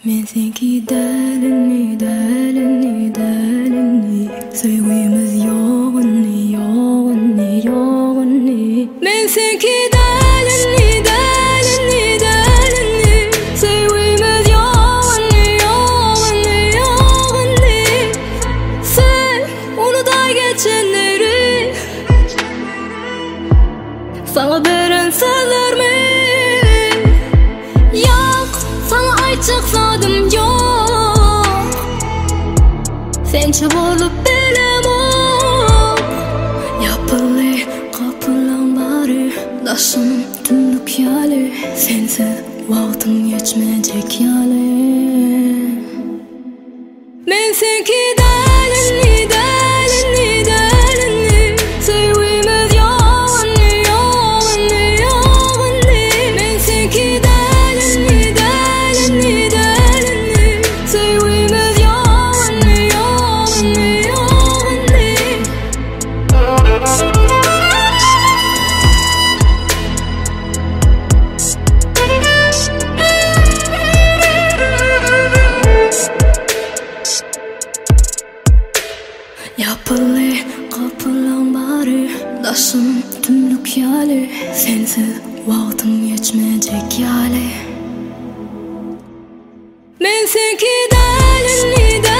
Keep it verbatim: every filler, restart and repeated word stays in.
Men senki dälini, dälini, dälini Söygüýmiz ýogany, ýogany, ýogany Men senki dälini, dälini, dälini Söygüýmiz ýogany, ýogany, ýogany Sen unuda geçenleri Sana beren sözlerimi Ýok, sana aýtjak zadım ýok Sençe bolup bilemok Ýapyly kapylaň bary Daşynyň tümlük ýaly Sensiz wagtyň geçmejek ýaly Men senki dälini, dälini, dälini Söýgüýmiz ýogany, ýogany, ýogany Men senki dälini, dälini, dälini Söýgüýmiz ýogany, ýogany, ýogany Ýapyly kapylaň bary Daşynyň tümlük ýaly Sensiz wagtyň geçmejek ýaly Men senki dälini,